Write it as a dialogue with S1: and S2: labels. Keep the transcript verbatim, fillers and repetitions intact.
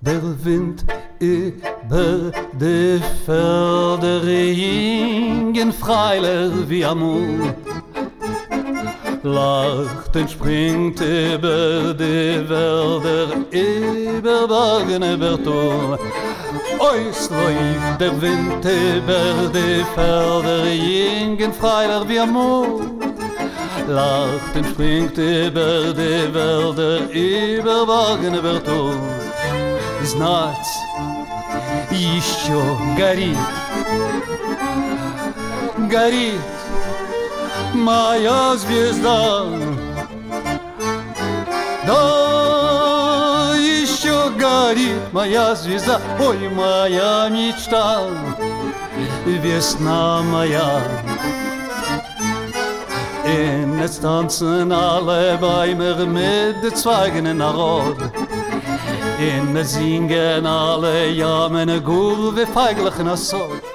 S1: Der Wind über die Felder hingen freiler wie Amor. Lacht und springt über die Wälder, über Bergen, über Tor. Eus läuft der Wind über die Felder hingen freiler wie Amor. Lacht und springt über die Wälder, über Bergen, über Tor. Знать еще горит, горит моя звезда. Да, еще горит моя звезда, ой, моя мечта, весна моя. Und jetzt tanzen alle Bäume mit den Zweigen in der Rot. Und singen alle ja meine Gurve feiglich in der Sod.